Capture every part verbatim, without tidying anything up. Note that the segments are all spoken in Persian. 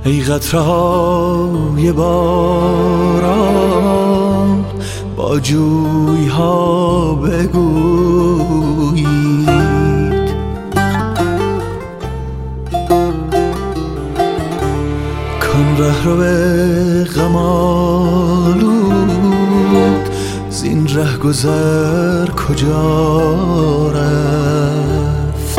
ای قطره‌های باران با جوی‌ها بگویید، کان رهرو غم‌آلود زین ره گذر کجا رفت؟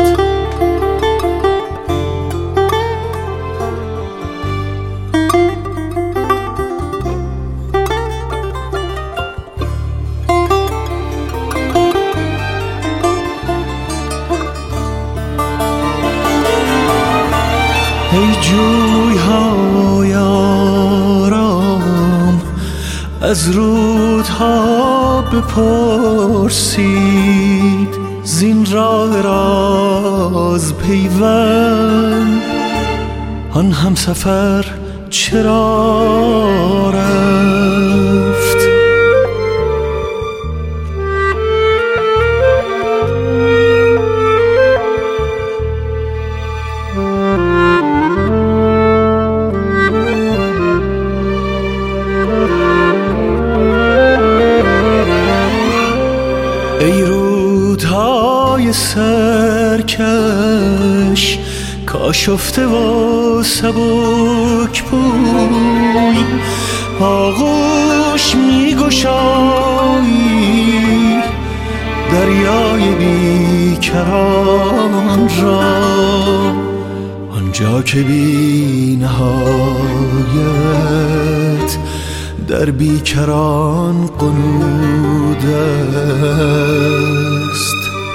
ای جوی‌های آرام از رودها بپرسید، زین راه راز پیوند آن همسفر چرا رفت؟ ای رودهای سرکش کاشفته و سبک بوی، آغوش می گشایی دریای بیکران را، آنجا که بی نهایت در بیکران قنود است،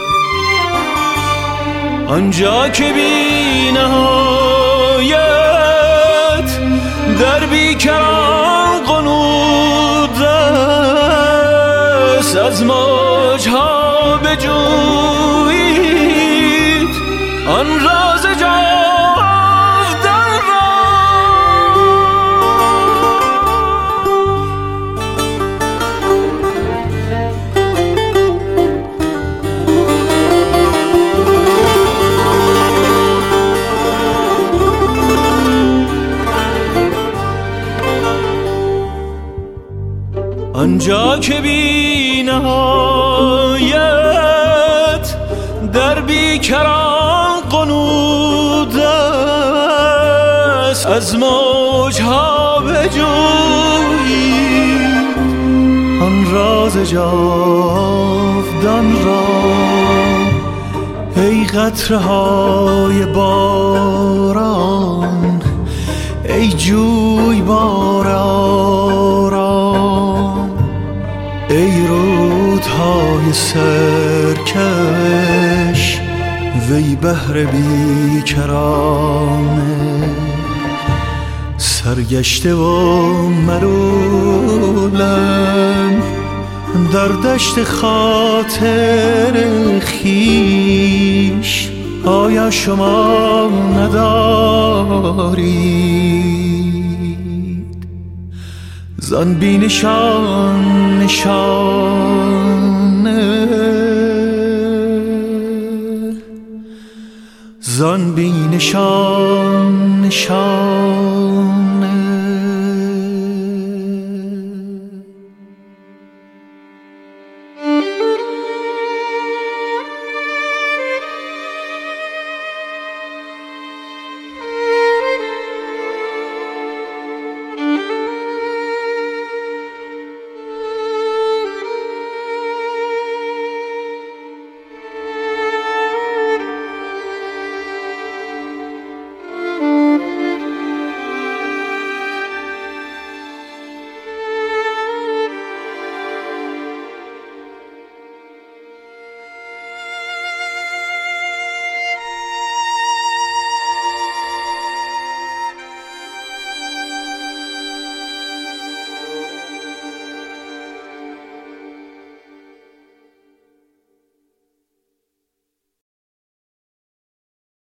آنجا که بی نهایت در بیکران قنود است. از موجها بجویید آن راز جاودان را، آنجا که بی نهایت در بیکران قنود است. از موجها بجویید آن راز جاودان را، ای قطره‌های باران ای جویبار آرام، ای رودهای سرکش وی بحر بیکرانه، سرگشته و ملولم در دشت خاطر خویش، آیا شما ندارید زان بی نشان نشانه، زان بی نشان نشانه